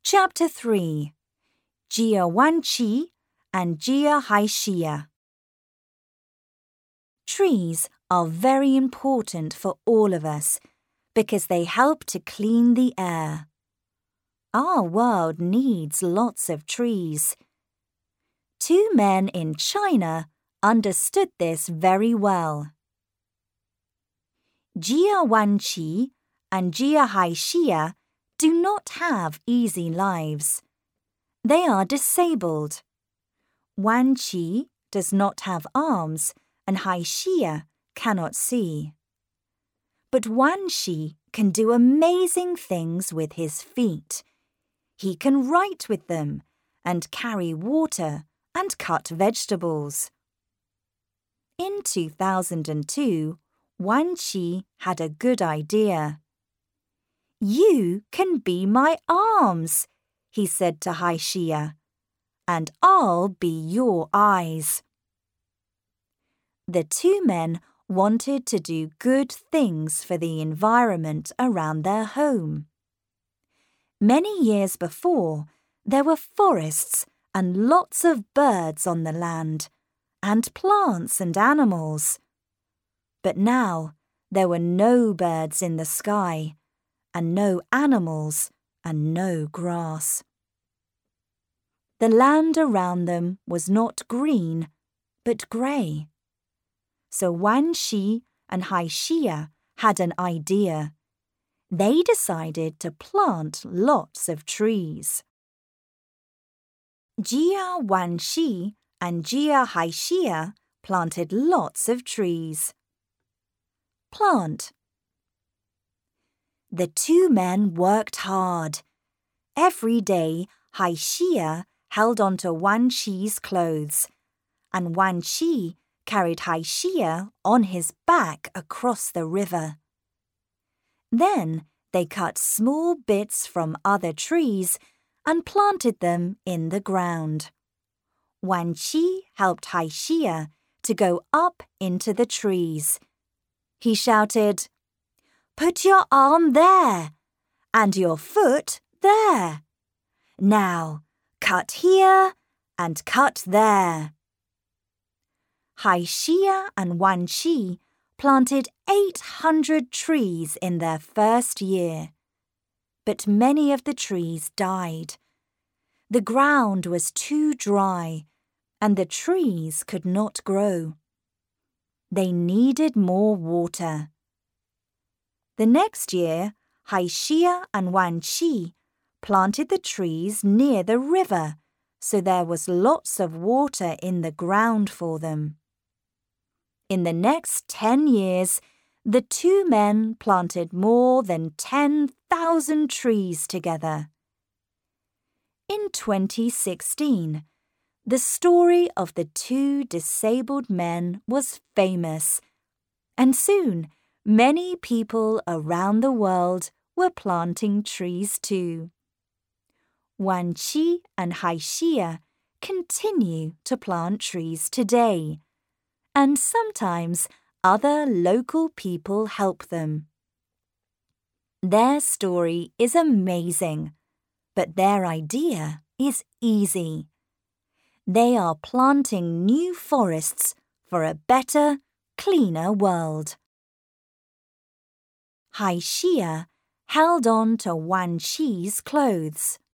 Chapter 3 Jia Wanqi and Jia Haixia. Trees are very important for all of us because they help to clean the air. Our world needs lots of trees. 2 men in China understood this very well. Jia Wanqi and Jia Haixia do not have easy lives. They are disabled. Wanqi does not have arms and Haixia cannot see. But Wanqi can do amazing things with his feet. He can write with them and carry water and cut vegetables. In 2002, Wanqi had a good idea. "You can be my arms," he said to Haixia, "and I'll be your eyes." The 2 men wanted to do good things for the environment around their home. Many years before, there were forests and lots of birds on the land, and plants and animals. But now there were no birds in the sky, and no animals, and no grass. The land around them was not green, but grey. So Wanqi and Haixia had an idea. They decided to plant lots of trees. Jia Wanqi and Jia Haixia planted lots of trees. Plant. The 2 men worked hard. Every day, Haixia held onto Wanqi's clothes, and Wanqi carried Haixia on his back across the river. Then they cut small bits from other trees and planted them in the ground. Wanqi helped Haixia to go up into the trees. He shouted, "Put your arm there, and your foot there. Now, cut here and cut there." Haixia and Wanqi planted 800 trees in their first year. But many of the trees died. The ground was too dry, and the trees could not grow. They needed more water. The next year, Haixia and Wanqi planted the trees near the river, so there was lots of water in the ground for them. In the next 10 years, the 2 men planted more than 10,000 trees together. In 2016, the story of the 2 disabled men was famous, and soon many people around the world were planting trees too. Wanqi and Haixia continue to plant trees today, and sometimes other local people help them. Their story is amazing, but their idea is easy. They are planting new forests for a better, cleaner world. Haixia held on to Wanqi's clothes.